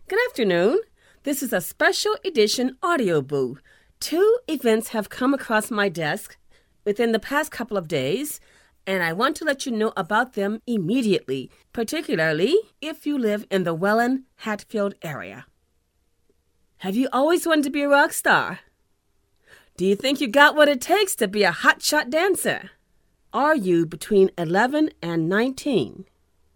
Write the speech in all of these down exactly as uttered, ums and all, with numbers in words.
Good afternoon. This is a special edition audio boo. Two events have come across my desk within the past couple of days, and I want to let you know about them immediately, particularly if you live in the Welland-Hatfield area. Have you always wanted to be a rock star? Do you think you got what it takes to be a hotshot dancer? Are you between eleven and nineteen?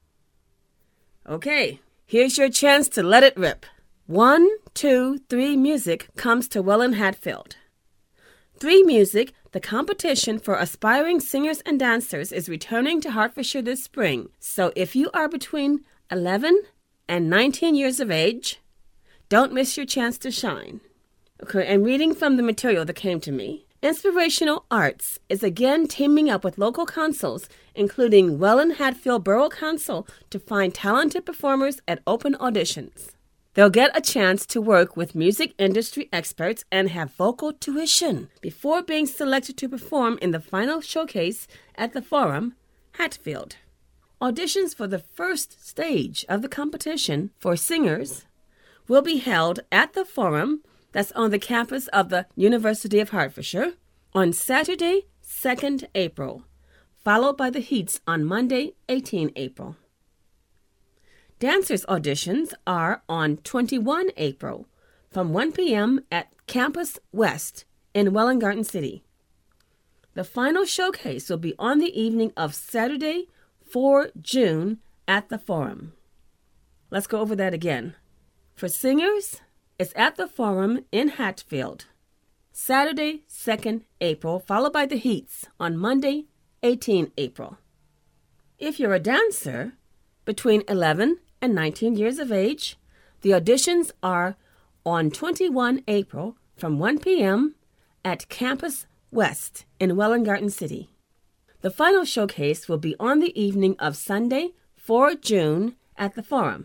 Okay, here's your chance to let it rip. One, two, three Music comes to Welland-Hatfield. Three Music, the competition for aspiring singers and dancers, is returning to Hertfordshire this spring. So if you are between eleven and nineteen years of age, don't miss your chance to shine. Okay, I'm reading from the material that came to me. Inspirational Arts is again teaming up with local councils, including Welland-Hatfield Borough Council, to find talented performers at open auditions. They'll get a chance to work with music industry experts and have vocal tuition before being selected to perform in the final showcase at the Forum, Hatfield. Auditions for the first stage of the competition for singers will be held at the Forum, that's on the campus of the University of Hertfordshire, on Saturday, second April, followed by the Heats on Monday, eighteenth April. Dancers' auditions are on twenty-first April from one p.m. at Campus West in Welland Garden City. The final showcase will be on the evening of Saturday, fourth June at the Forum. Let's go over that again. For singers, it's at the Forum in Hatfield, Saturday, second April, followed by the Heats on Monday, eighteenth April. If you're a dancer between eleven and nineteen years of age, the auditions are on twenty-first April from one p.m. at Campus West in Welland Garden City. The final showcase will be on the evening of Sunday, fourth June at the Forum.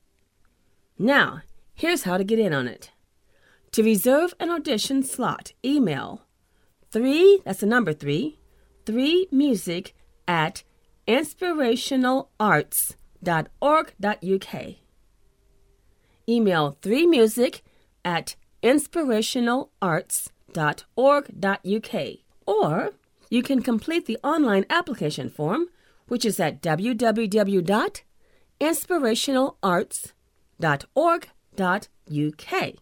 Now, here's how to get in on it. To reserve an audition slot, email three, that's the number three, three music at inspirationalarts dot org dot u k. Email three music at inspirationalarts dot org dot u k. Or you can complete the online application form, which is at w w w dot inspirationalarts dot org dot u k.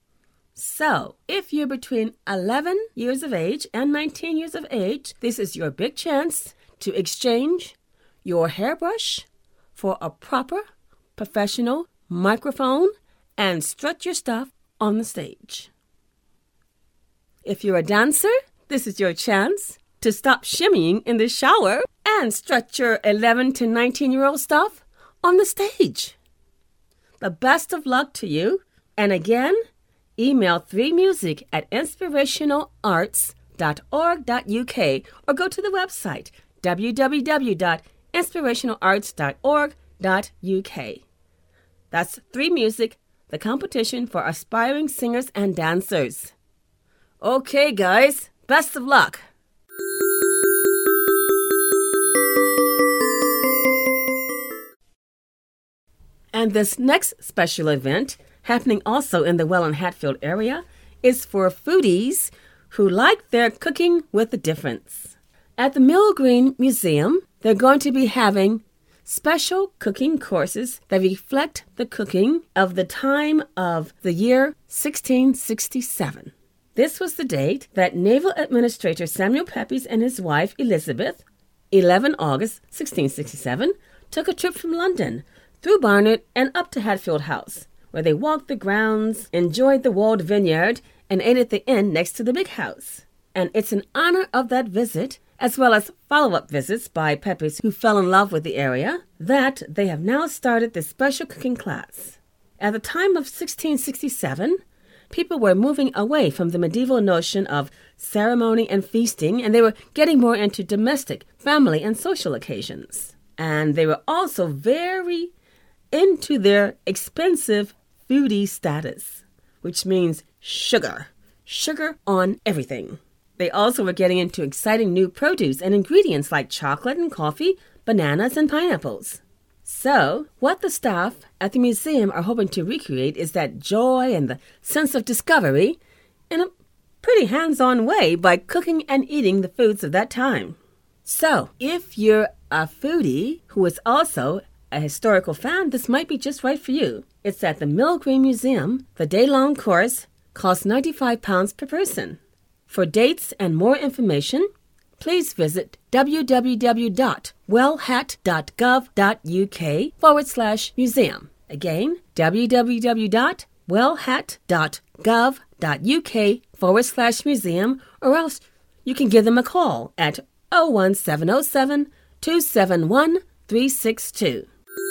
So, if you're between eleven years of age and nineteen years of age, this is your big chance to exchange your hairbrush for a proper, professional microphone and strut your stuff on the stage. If you're a dancer, this is your chance to stop shimmying in the shower and strut your eleven to nineteen-year-old stuff on the stage. The best of luck to you. And again, email three music at inspirationalarts dot org dot u k or go to the website w w w dot inspirationalarts dot org dot u k. That's three music, the competition for aspiring singers and dancers. Okay, guys, best of luck. And this next special event, happening also in the Welland-Hatfield area, is for foodies who like their cooking with a difference. At the Mill Green Museum, they're going to be having special cooking courses that reflect the cooking of the time of the year sixteen sixty-seven. This was the date that Naval Administrator Samuel Pepys and his wife Elizabeth, eleventh August sixteen sixty-seven, took a trip from London through Barnet and up to Hatfield House, where they walked the grounds, enjoyed the walled vineyard, and ate at the inn next to the big house. And it's in honor of that visit, as well as follow-up visits by Pepys who fell in love with the area, that they have now started this special cooking class. At the time of sixteen sixty-seven, people were moving away from the medieval notion of ceremony and feasting, and they were getting more into domestic, family, and social occasions. And they were also very into their expensive foodie status, which means sugar. Sugar on everything. They also were getting into exciting new produce and ingredients like chocolate and coffee, bananas and pineapples. So, what the staff at the museum are hoping to recreate is that joy and the sense of discovery in a pretty hands-on way by cooking and eating the foods of that time. So, if you're a foodie who is also a historical fan, this might be just right for you. It's at the Mill Green Museum. The day-long course costs ninety-five pounds per person. For dates and more information, please visit www.wellhat.gov.uk forward slash museum. Again, www.wellhat.gov.uk forward slash museum, or else you can give them a call at oh one seven oh seven, two seven one, three six two.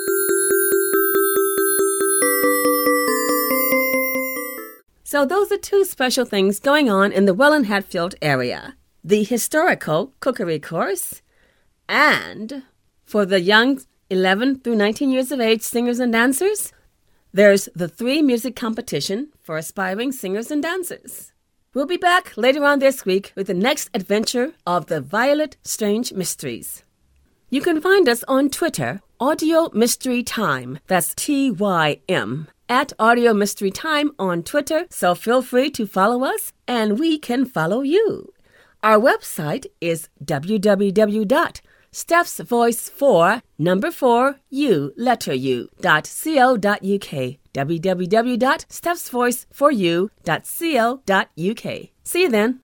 So those are two special things going on in the Welland Hatfield area. The historical cookery course, and for the young eleven through nineteen years of age singers and dancers, there's the three music competition for aspiring singers and dancers. We'll be back later on this week with the next adventure of the Violet Strange Mysteries. You can find us on Twitter, Audio Mystery Time. That's T Y M. At Audio Mystery Time on Twitter, so feel free to follow us and we can follow you. Our website is www.stephsvoice4 number four u letter u dot co dot uk. www dot stephs voice four u dot co dot uk. See you then.